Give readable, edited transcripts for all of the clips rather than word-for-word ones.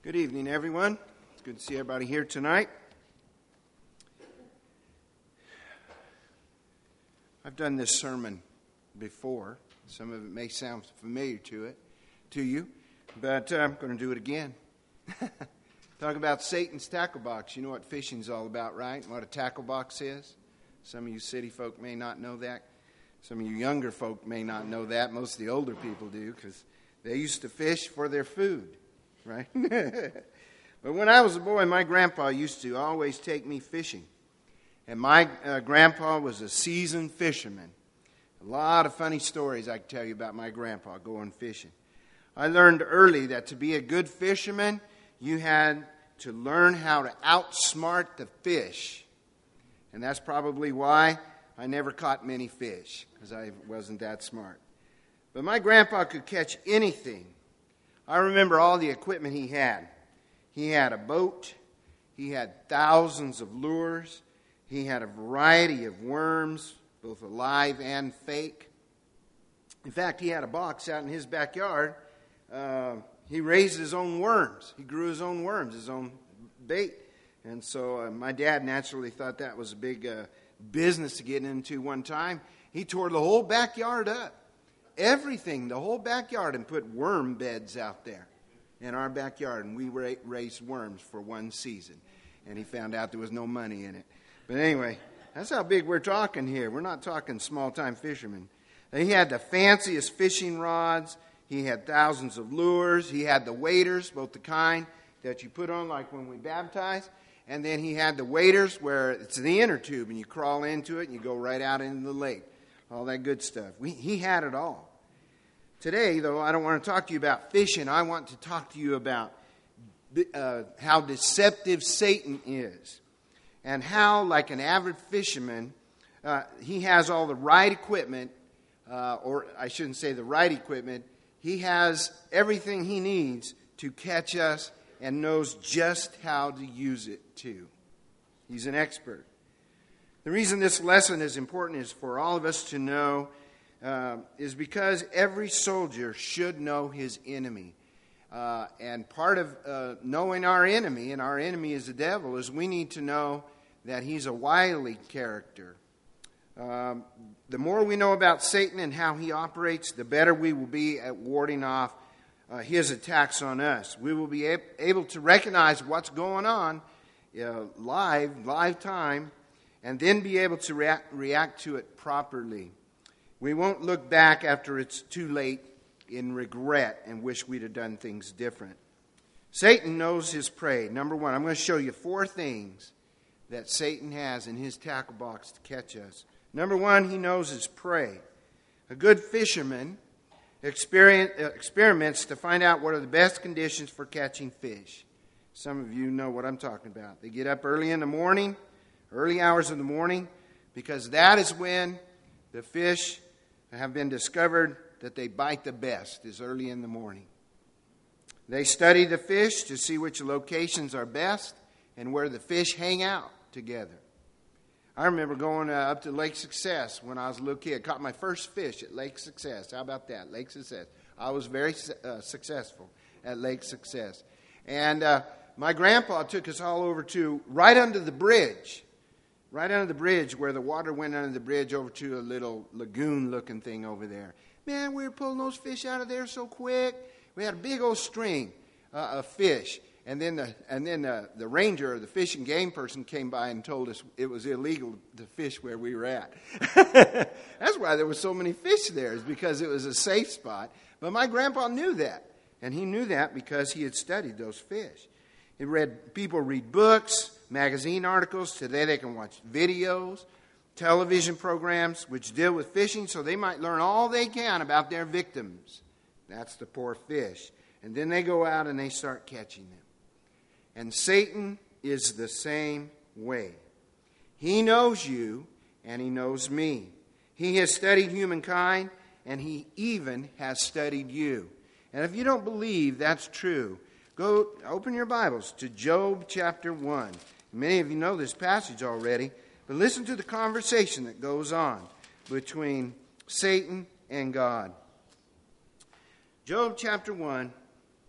Good evening, everyone. It's good to see everybody here tonight. I've done this sermon before. Some of it may sound familiar to you, but I'm going to do it again. Talk about Satan's tackle box. You know what fishing's all about, right? And what a tackle box is? Some of you city folk may not know that. Some of you younger folk may not know that. Most of the older people do, because they used to fish for their food. Right? But when I was a boy, my grandpa used to always take me fishing. And my grandpa was a seasoned fisherman. A lot of funny stories I can tell you about my grandpa going fishing. I learned early that to be a good fisherman, you had to learn how to outsmart the fish. And that's probably why I never caught many fish, because I wasn't that smart. But my grandpa could catch anything. I remember all the equipment he had. He had a boat. He had thousands of lures. He had a variety of worms, both alive and fake. In fact, he had a box out in his backyard. He raised his own worms. He grew his own worms, his own bait. And so my dad naturally thought that was a big business to get into one time. He tore the whole backyard up. Everything, the whole backyard, and put worm beds out there in our backyard. And we raised worms for one season. And he found out there was no money in it. But anyway, that's how big we're talking here. We're not talking small-time fishermen. He had the fanciest fishing rods. He had thousands of lures. He had the waders, both the kind that you put on like when we baptize. And then he had the waders where it's the inner tube and you crawl into it and you go right out into the lake. All that good stuff. He had it all. Today, though, I don't want to talk to you about fishing. I want to talk to you about how deceptive Satan is. And how, like an avid fisherman, he has all the right equipment. Or I shouldn't say the right equipment. He has everything he needs to catch us and knows just how to use it, too. He's an expert. The reason this lesson is important is for all of us to know is because every soldier should know his enemy. And part of knowing our enemy, and our enemy is the devil, is we need to know that he's a wily character. The more we know about Satan and how he operates, the better we will be at warding off his attacks on us. We will be able to recognize what's going on live time, and then be able to react to it properly. We won't look back after it's too late in regret and wish we'd have done things different. Satan knows his prey. Number one, I'm going to show you 4 things that Satan has in his tackle box to catch us. Number one, he knows his prey. A good fisherman experiments to find out what are the best conditions for catching fish. Some of you know what I'm talking about. They get up early hours of the morning, because that is when the fish have been discovered that they bite the best, is early in the morning. They study the fish to see which locations are best and where the fish hang out together. I remember going up to Lake Success when I was a little kid. Caught my first fish at Lake Success. How about that? Lake Success. I was very successful at Lake Success. And my grandpa took us all over to right under the bridge where the water went under the bridge over to a little lagoon-looking thing over there. Man, we were pulling those fish out of there so quick. We had a big old string of fish. And then the ranger or the fish and game person came by and told us it was illegal to fish where we were at. That's why there were so many fish there, is because it was a safe spot. But my grandpa knew that. And he knew that because he had studied those fish. People read books, magazine articles. Today they can watch videos, television programs which deal with fishing, so they might learn all they can about their victims. That's the poor fish. And then they go out and they start catching them. And Satan is the same way. He knows you and he knows me. He has studied humankind and he even has studied you. And if you don't believe that's true, go open your Bibles to Job chapter 1. Many of you know this passage already, but listen to the conversation that goes on between Satan and God. Job chapter 1,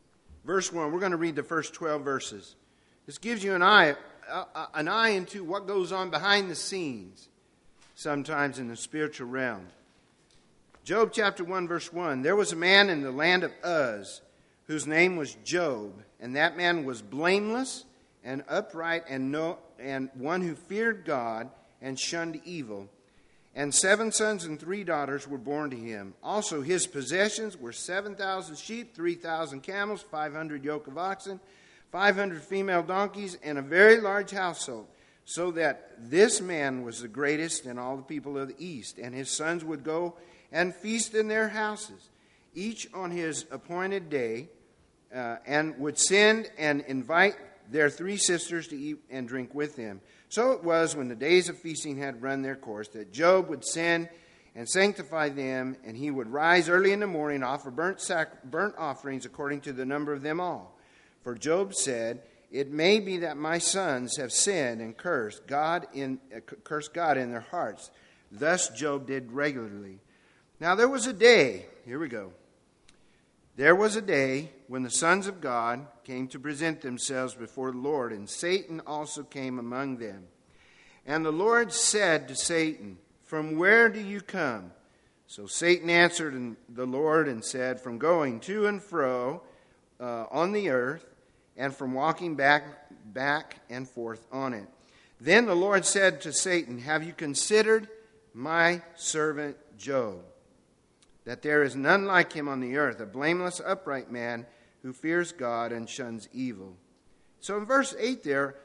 verse 1. We're going to read the first 12 verses. This gives you an eye into what goes on behind the scenes sometimes in the spiritual realm. Job chapter 1, verse 1. There was a man in the land of Uz whose name was Job, and that man was blameless and upright and one who feared God and shunned evil. And 7 sons and 3 daughters were born to him. Also his possessions were 7,000 sheep, 3,000 camels, 500 yoke of oxen, 500 female donkeys, and a very large household, so that this man was the greatest in all the people of the east. And his sons would go and feast in their houses, each on his appointed day, and would send and invite their 3 sisters to eat and drink with them. So it was, when the days of feasting had run their course, that Job would send and sanctify them, and he would rise early in the morning, offer burnt offerings according to the number of them all. For Job said, "It may be that my sons have sinned and cursed God in their hearts." Thus Job did regularly. Now there was a day, here we go. There was a day when the sons of God came to present themselves before the Lord, and Satan also came among them. And the Lord said to Satan, "From where do you come?" So Satan answered the Lord and said, "From going to and fro on the earth, and from walking back and forth on it." Then the Lord said to Satan, "Have you considered my servant Job, that there is none like him on the earth, a blameless, upright man who fears God and shuns evil?" So in verse 8 there,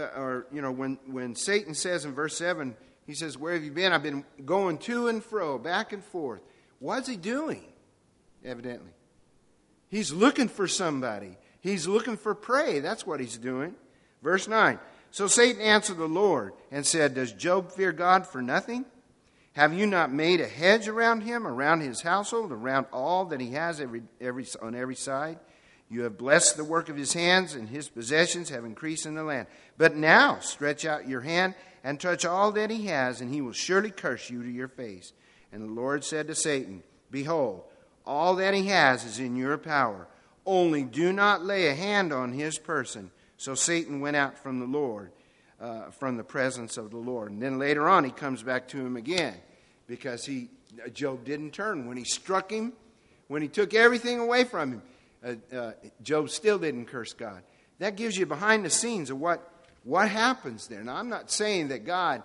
when Satan says in verse 7, he says, "Where have you been?" "I've been going to and fro, back and forth." What's he doing? Evidently, he's looking for somebody. He's looking for prey. That's what he's doing. Verse 9. So Satan answered the Lord and said, "Does Job fear God for nothing? Have you not made a hedge around him, around his household, around all that he has on every side? You have blessed the work of his hands, and his possessions have increased in the land. But now stretch out your hand and touch all that he has, and he will surely curse you to your face." And the Lord said to Satan, "Behold, all that he has is in your power. Only do not lay a hand on his person." So Satan went out from the Lord, from the presence of the Lord. And then later on he comes back to him again, because Job didn't turn. When he struck him, when he took everything away from him, Job still didn't curse God. That gives you behind the scenes of what happens there. Now, I'm not saying that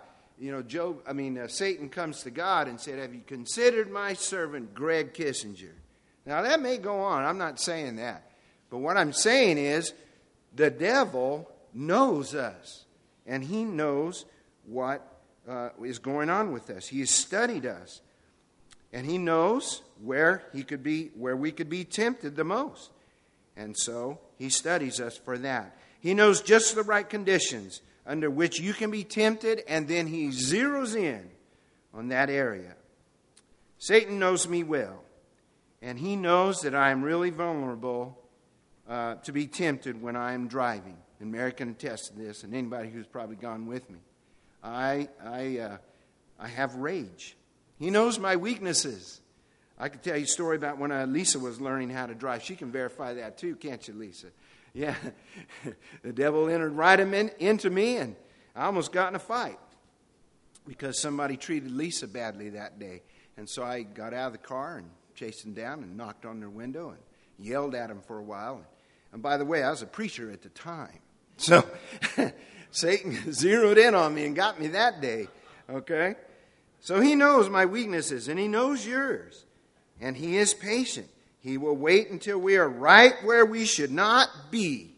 Satan comes to God and said, "Have you considered my servant Greg Kissinger?" Now, that may go on. I'm not saying that. But what I'm saying is, the devil knows us, and he knows what is going on with us. He has studied us, and he knows where we could be tempted the most. And so he studies us for that. He knows just the right conditions under which you can be tempted, and then he zeroes in on that area. Satan knows me well, and he knows that I am really vulnerable to be tempted when I am driving. And Mary can attest to this, and anybody who's probably gone with me. I have rage. He knows my weaknesses. I could tell you a story about when Lisa was learning how to drive. She can verify that too, can't you, Lisa? Yeah. The devil entered right into me, and I almost got in a fight because somebody treated Lisa badly that day. And so I got out of the car and chased them down and knocked on their window and yelled at them for a while. And by the way, I was a preacher at the time. So Satan zeroed in on me and got me that day. Okay? So he knows my weaknesses, and he knows yours. And he is patient. He will wait until we are right where we should not be.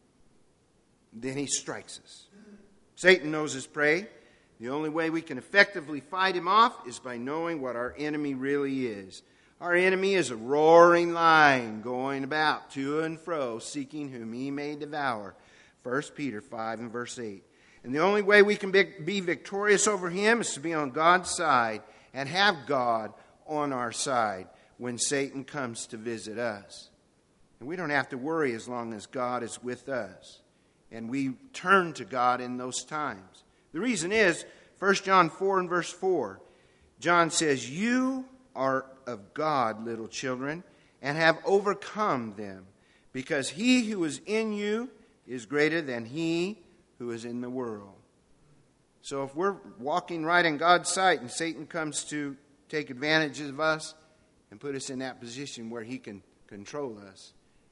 Then he strikes us. Satan knows his prey. The only way we can effectively fight him off is by knowing what our enemy really is. Our enemy is a roaring lion going about to and fro, seeking whom he may devour. 1 Peter 5 and verse 8. And the only way we can be victorious over him is to be on God's side and have God on our side when Satan comes to visit us. And we don't have to worry as long as God is with us. And we turn to God in those times. The reason is, 1 John 4 and verse 4. John says, "You are of God, little children, and have overcome them, because he who is in you is greater than he who is in the world. So if we're walking right in God's sight and Satan comes to take advantage of us and put us in that position where he can control us,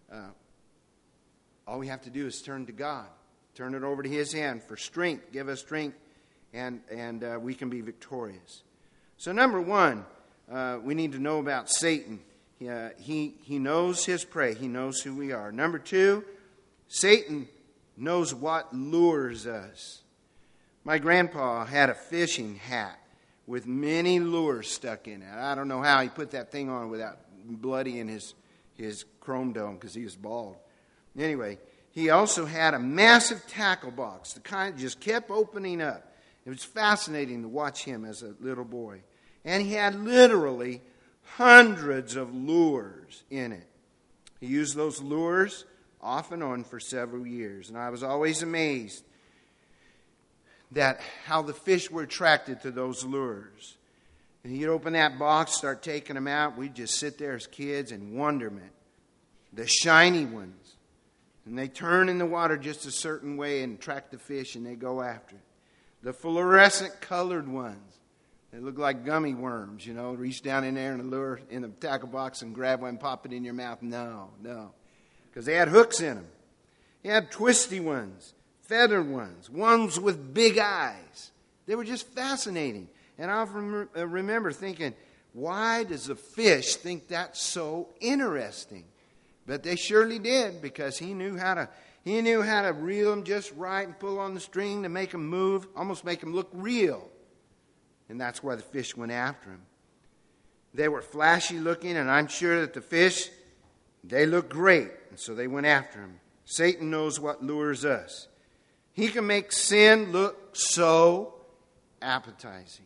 all we have to do is turn to God. Turn it over to his hand for strength. Give us strength, and we can be victorious. So number one, we need to know about Satan. He knows his prey. He knows who we are. Number two, Satan knows what lures us. My grandpa had a fishing hat with many lures stuck in it. I don't know how he put that thing on without bloody in his chrome dome because he was bald. Anyway, he also had a massive tackle box, the kind that just kept opening up. It was fascinating to watch him as a little boy. And he had literally hundreds of lures in it. He used those lures off and on for several years. And I was always amazed that how the fish were attracted to those lures. And he'd open that box, start taking them out. We'd just sit there as kids in wonderment. The shiny ones. And they turn in the water just a certain way and attract the fish, and they go after it. The fluorescent colored ones. They look like gummy worms, Reach down in there and lure in the tackle box and grab one and pop it in your mouth. No. Because they had hooks in them. He had twisty ones, feathered ones with big eyes. They were just fascinating. And I often remember thinking, why does the fish think that's so interesting? But they surely did, because he knew how to reel them just right and pull on the string to make them move, almost make them look real. And that's why the fish went after him. They were flashy looking, and I'm sure that the fish, they looked great. And so they went after him. Satan knows what lures us. He can make sin look so appetizing.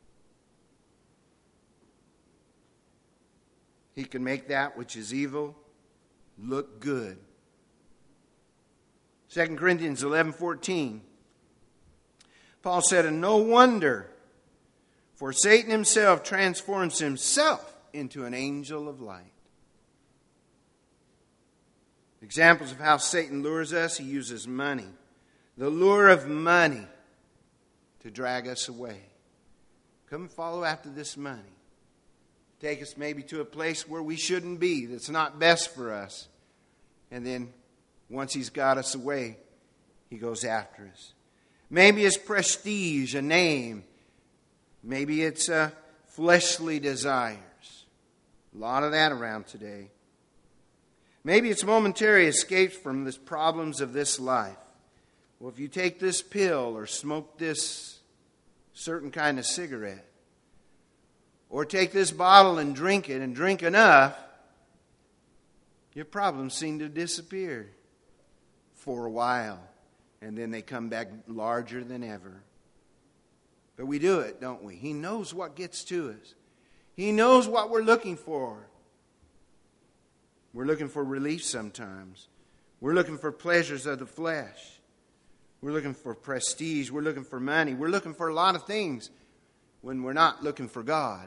He can make that which is evil look good. 2 Corinthians 11:14. Paul said, and no wonder, for Satan himself transforms himself into an angel of light. Examples of how Satan lures us, he uses money. The lure of money to drag us away. Come and follow after this money. Take us maybe to a place where we shouldn't be, that's not best for us. And then once he's got us away, he goes after us. Maybe it's prestige, a name. Maybe it's fleshly desires. A lot of that around today. Maybe it's momentary escapes from the problems of this life. Well, if you take this pill or smoke this certain kind of cigarette, or take this bottle and drink it and drink enough, your problems seem to disappear for a while. And then they come back larger than ever. But we do it, don't we? He knows what gets to us. He knows what we're looking for. We're looking for relief sometimes. We're looking for pleasures of the flesh. We're looking for prestige. We're looking for money. We're looking for a lot of things when we're not looking for God.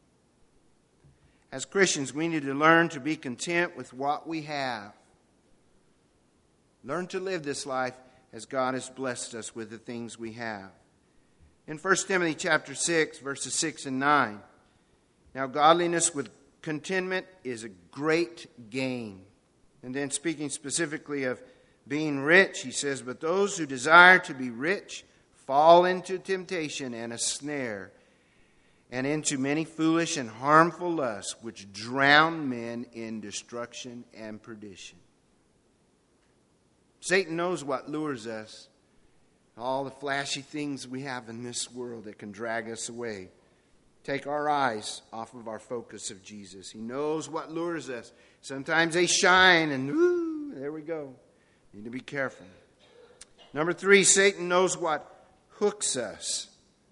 As Christians, we need to learn to be content with what we have. Learn to live this life as God has blessed us with the things we have. In 1 Timothy chapter 6, verses 6 and 9, now godliness with contentment is a great gain. And then speaking specifically of being rich, he says, but those who desire to be rich fall into temptation and a snare, and into many foolish and harmful lusts, which drown men in destruction and perdition. Satan knows what lures us. All the flashy things we have in this world that can drag us away. Take our eyes off of our focus of Jesus. He knows what lures us. Sometimes they shine and woo, there we go. Need to be careful. Number 3, Satan knows what hooks us.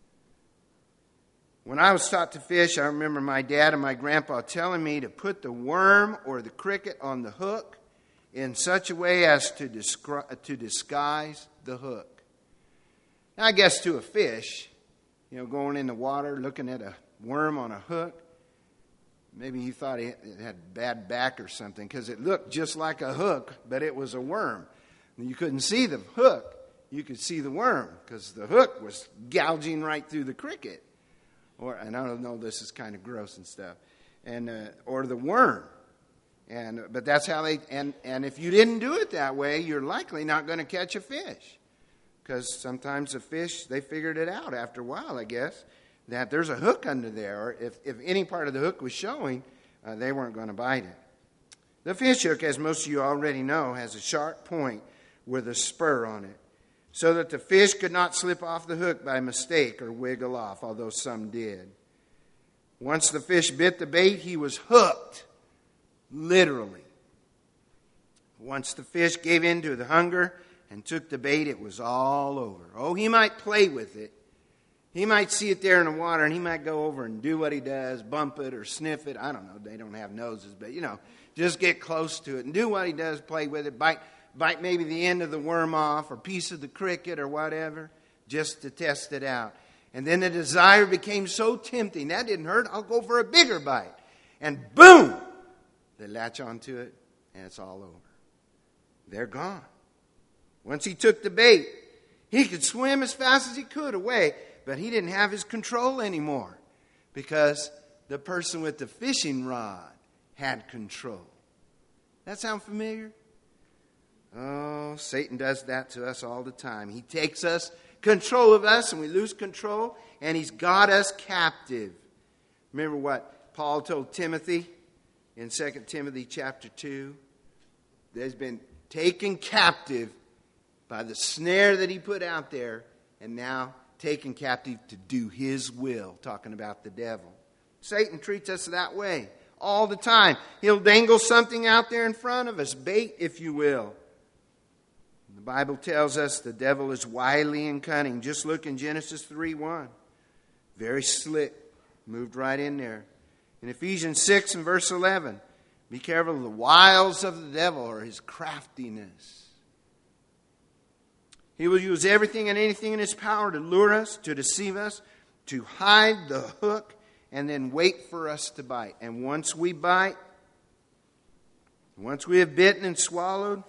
When I was taught to fish, I remember my dad and my grandpa telling me to put the worm or the cricket on the hook in such a way as to disguise the hook. Now, I guess to a fish, going in the water, looking at a worm on a hook, Maybe he thought it had bad back or something because it looked just like a hook, but it was a worm. You couldn't see the hook. You could see the worm because the hook was gouging right through the cricket. And I don't know, this is kind of gross and stuff. Or the worm. But that's how they, and if you didn't do it that way, you're likely not going to catch a fish. Because sometimes the fish, they figured it out after a while, I guess, that there's a hook under there. Or if any part of the hook was showing, they weren't going to bite it. The fish hook, as most of you already know, has a sharp point with a spur on it, so that the fish could not slip off the hook by mistake or wiggle off, although some did. Once the fish bit the bait, he was hooked, literally. Once the fish gave in to the hunger and took the bait, it was all over. Oh, he might play with it. He might see it there in the water, and he might go over and do what he does, bump it or sniff it. I don't know. They don't have noses, but, just get close to it and do what he does, play with it, bite maybe the end of the worm off or piece of the cricket or whatever, just to test it out. And then the desire became so tempting. That didn't hurt. I'll go for a bigger bite. And boom! They latch onto it, and it's all over. They're gone. Once he took the bait, he could swim as fast as he could away, but he didn't have his control anymore because the person with the fishing rod had control. That sound familiar? Oh, Satan does that to us all the time. He takes control of us, and we lose control, and he's got us captive. Remember what Paul told Timothy in 2 Timothy chapter 2? There's been taken captive by the snare that he put out there, and now taken captive to do his will, talking about the devil. Satan treats us that way all the time. He'll dangle something out there in front of us, bait, if you will. The Bible tells us the devil is wily and cunning. Just look in Genesis 3:1. Very slick. Moved right in there. In Ephesians 6 and verse 11, be careful of the wiles of the devil or his craftiness. He will use everything and anything in his power to lure us, to deceive us, to hide the hook, and then wait for us to bite. And once we bite, once we have bitten and swallowed,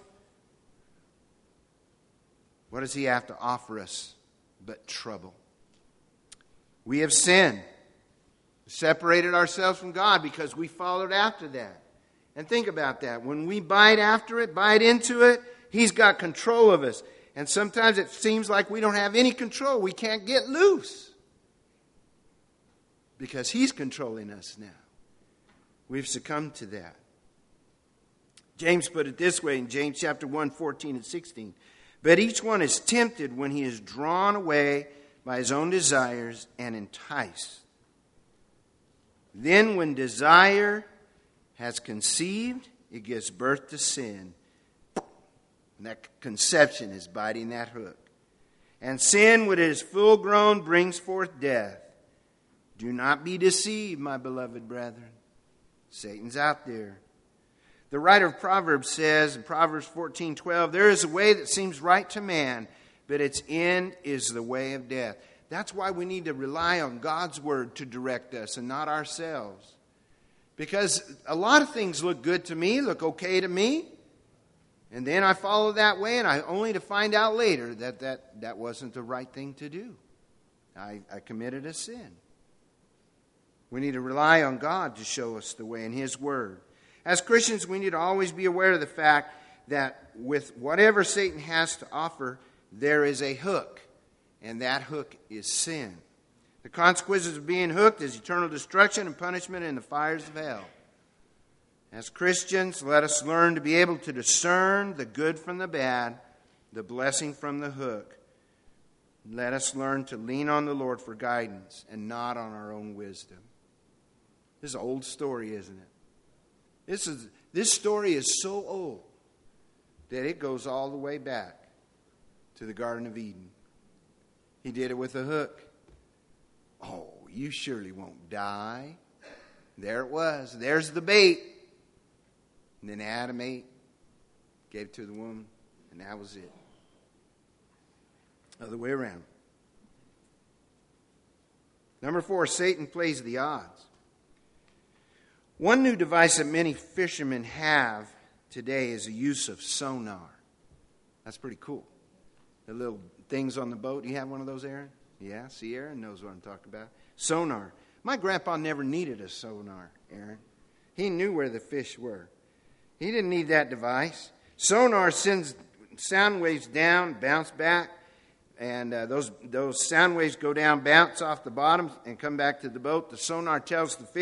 what does he have to offer us but trouble? We have sinned. Separated ourselves from God because we followed after that. And think about that. When we bite after it, bite into it, he's got control of us. And sometimes it seems like we don't have any control. We can't get loose because he's controlling us now. We've succumbed to that. James put it this way in James chapter 1, 14 and 16. But each one is tempted when he is drawn away by his own desires and enticed. Then when desire has conceived, it gives birth to sin. And that conception is biting that hook. And sin, when it is full grown, brings forth death. Do not be deceived, my beloved brethren. Satan's out there. The writer of Proverbs says in Proverbs 14:12, there is a way that seems right to man, but its end is the way of death. That's why we need to rely on God's word to direct us and not ourselves. Because a lot of things look good to me, look okay to me, and then I follow that way, and I only to find out later that wasn't the right thing to do. I committed a sin. We need to rely on God to show us the way in his word. As Christians, we need to always be aware of the fact that with whatever Satan has to offer, there is a hook, and that hook is sin. The consequences of being hooked is eternal destruction and punishment in the fires of hell. As Christians, let us learn to be able to discern the good from the bad, the blessing from the hook. Let us learn to lean on the Lord for guidance and not on our own wisdom. This is an old story, isn't it? This story is so old that it goes all the way back to the Garden of Eden. He did it with a hook. Oh, you surely won't die. There it was. There's the bait. And then Adam ate, gave it to the woman, and that was it. Other way around. Number 4, Satan plays the odds. One new device that many fishermen have today is the use of sonar. That's pretty cool. The little things on the boat. You have one of those, Aaron? Yeah, see, Aaron knows what I'm talking about. Sonar. My grandpa never needed a sonar, Aaron. He knew where the fish were. He didn't need that device. Sonar sends sound waves down, bounce back, and those sound waves go down, bounce off the bottom, and come back to the boat. The sonar tells the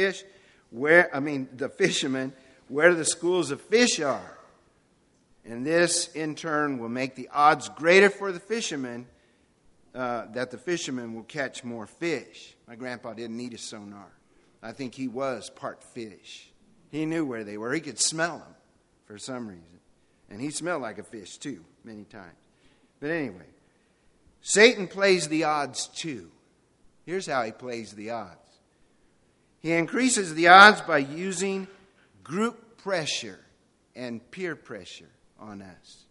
fishermen where the schools of fish are. And this, in turn, will make the odds greater for the fishermen that the fishermen will catch more fish. My grandpa didn't need a sonar. I think he was part fish. He knew where they were. He could smell them for some reason. And he smelled like a fish, too, many times. But anyway, Satan plays the odds, too. Here's how he plays the odds. He increases the odds by using group pressure and peer pressure on us.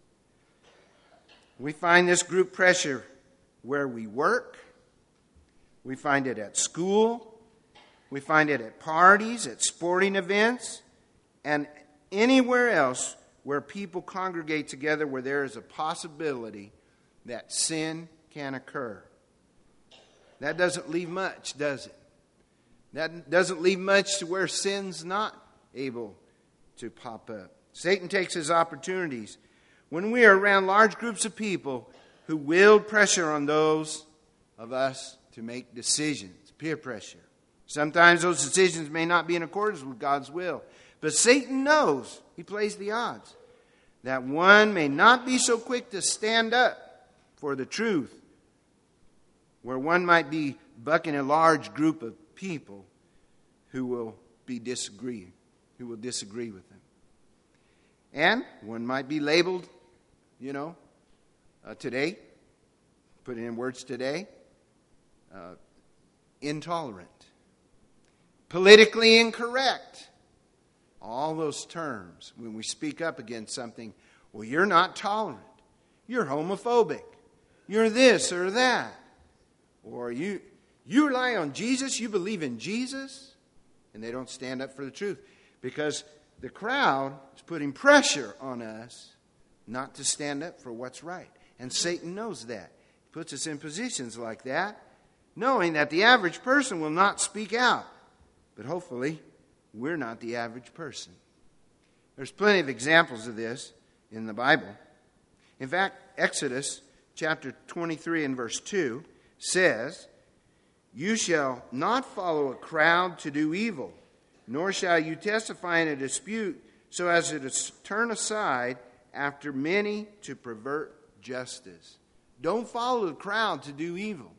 We find this group pressure where we work. We find it at school. We find it at parties, at sporting events, and anywhere else where people congregate together where there is a possibility that sin can occur. That doesn't leave much, does it? That doesn't leave much to where sin's not able to pop up. Satan takes his opportunities when we are around large groups of people who wield pressure on those of us to make decisions, peer pressure. Sometimes those decisions may not be in accordance with God's will. But Satan knows, he plays the odds, that one may not be so quick to stand up for the truth, where one might be bucking a large group of people who will disagree with them. And one might be labeled, today, put it in words today, intolerant, politically incorrect. All those terms, when we speak up against something, well, you're not tolerant. You're homophobic. You're this or that. Or you rely on Jesus, you believe in Jesus, and they don't stand up for the truth. Because the crowd is putting pressure on us not to stand up for what's right. And Satan knows that. He puts us in positions like that, knowing that the average person will not speak out. But hopefully, we're not the average person. There's plenty of examples of this in the Bible. In fact, Exodus chapter 23 and verse 2 says, "You shall not follow a crowd to do evil, nor shall you testify in a dispute so as to turn aside after many to pervert justice." Don't follow the crowd to do evil.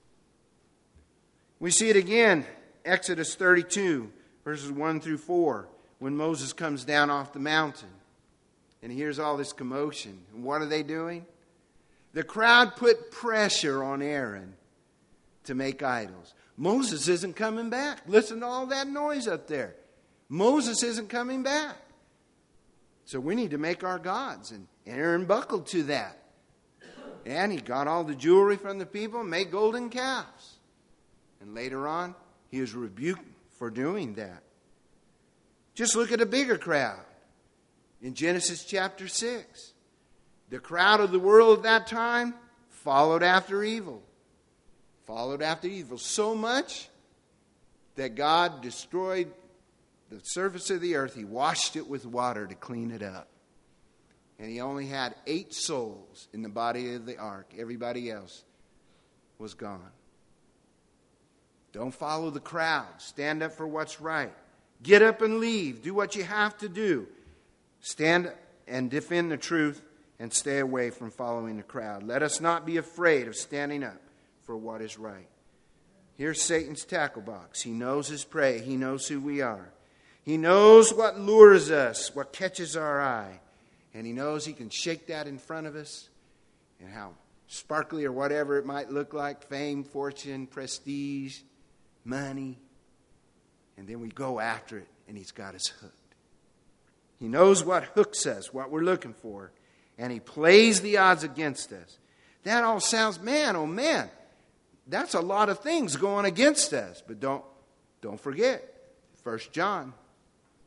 We see it again, Exodus 32, verses 1 through 4, when Moses comes down off the mountain and he hears all this commotion. And what are they doing? The crowd put pressure on Aaron to make idols. Moses isn't coming back. Listen to all that noise up there. Moses isn't coming back. So we need to make our gods. And Aaron buckled to that. And he got all the jewelry from the people and made golden calves. And later on, he was rebuked for doing that. Just look at a bigger crowd. In Genesis chapter 6, the crowd of the world at that time followed after evil. Followed after evil so much that God destroyed the surface of the earth. He washed it with water to clean it up. And he only had 8 souls in the body of the ark. Everybody else was gone. Don't follow the crowd. Stand up for what's right. Get up and leave. Do what you have to do. Stand and defend the truth and stay away from following the crowd. Let us not be afraid of standing up for what is right. Here's Satan's tackle box. He knows his prey. He knows who we are. He knows what lures us, what catches our eye. And he knows he can shake that in front of us, and how sparkly or whatever it might look like, fame, fortune, prestige, money. And then we go after it, and he's got us hooked. He knows what hooks us, what we're looking for, and he plays the odds against us. That all sounds, man, oh man, that's a lot of things going against us. But don't forget, 1 John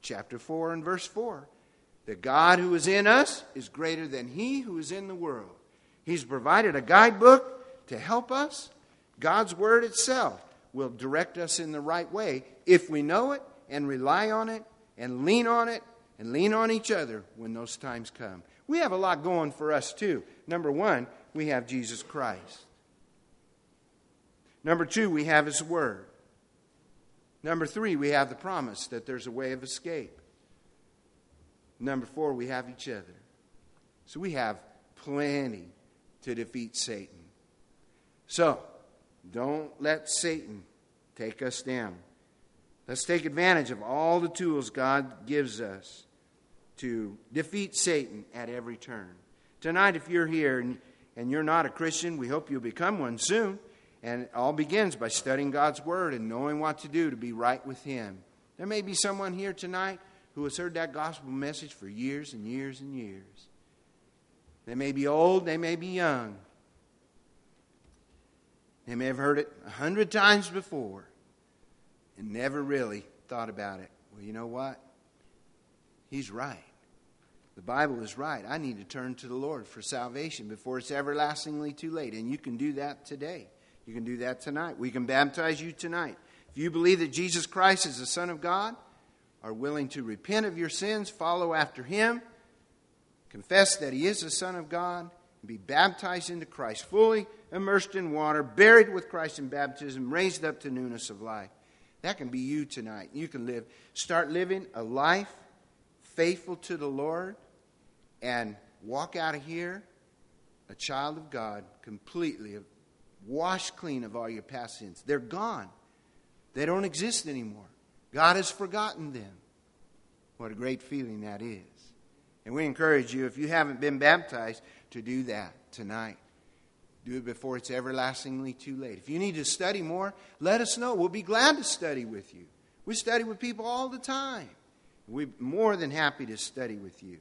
chapter 4 and verse 4. The God who is in us is greater than he who is in the world. He's provided a guidebook to help us. God's word itself will direct us in the right way if we know it and rely on it and lean on it and lean on each other when those times come. We have a lot going for us too. Number one, we have Jesus Christ. Number two, we have his word. Number three, we have the promise that there's a way of escape. Number four, we have each other. So we have plenty to defeat Satan. So, don't let Satan take us down. Let's take advantage of all the tools God gives us to defeat Satan at every turn. Tonight, if you're here and you're not a Christian, we hope you'll become one soon. And it all begins by studying God's Word and knowing what to do to be right with Him. There may be someone here tonight who has heard that gospel message for years and years and years. They may be old, they may be young. They may have heard it 100 times before and never really thought about it. Well, you know what? He's right. The Bible is right. I need to turn to the Lord for salvation before it's everlastingly too late. And you can do that today. You can do that tonight. We can baptize you tonight. If you believe that Jesus Christ is the Son of God, are willing to repent of your sins, follow after Him, confess that He is the Son of God, and be baptized into Christ, fully immersed in water, buried with Christ in baptism, raised up to newness of life. That can be you tonight. You can start living a life faithful to the Lord and walk out of here a child of God, completely washed clean of all your past sins. They're gone. They don't exist anymore. God has forgotten them. What a great feeling that is. And we encourage you, if you haven't been baptized, to do that tonight. Do it before it's everlastingly too late. If you need to study more, let us know. We'll be glad to study with you. We study with people all the time. We're more than happy to study with you.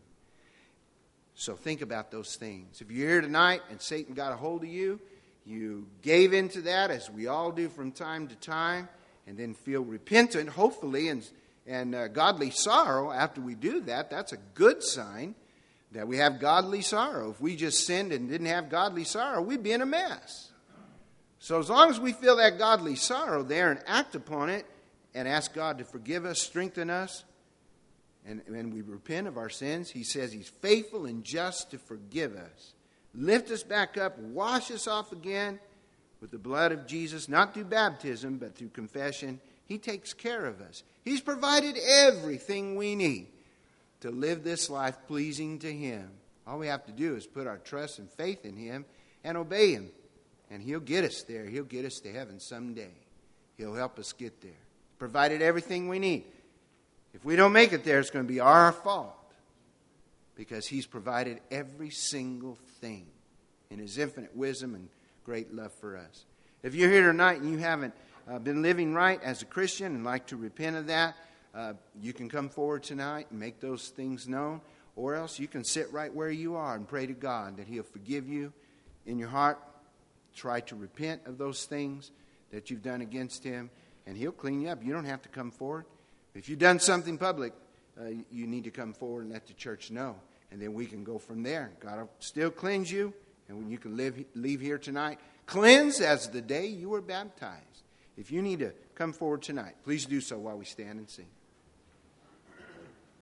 So think about those things. If you're here tonight and Satan got a hold of you, you gave into that, as we all do from time to time, and then feel repentant, hopefully, and godly sorrow after we do that. That's a good sign that we have godly sorrow. If we just sinned and didn't have godly sorrow, we'd be in a mess. So as long as we feel that godly sorrow there and act upon it and ask God to forgive us, strengthen us, and we repent of our sins, He says He's faithful and just to forgive us, lift us back up, wash us off again with the blood of Jesus, not through baptism, but through confession. He takes care of us. He's provided everything we need to live this life pleasing to Him. All we have to do is put our trust and faith in Him and obey Him. And He'll get us there. He'll get us to heaven someday. He'll help us get there. Provided everything we need. If we don't make it there, it's going to be our fault. Because He's provided every single thing in His infinite wisdom and great love for us. If you're here tonight and you haven't been living right as a Christian and like to repent of that, you can come forward tonight and make those things known. Or else you can sit right where you are and pray to God that He'll forgive you in your heart. Try to repent of those things that you've done against Him, and He'll clean you up. You don't have to come forward. If you've done something public, you need to come forward and let the church know. And then we can go from there. God will still cleanse you, and when you can leave here tonight, cleansed as the day you were baptized. If you need to come forward tonight, please do so while we stand and sing.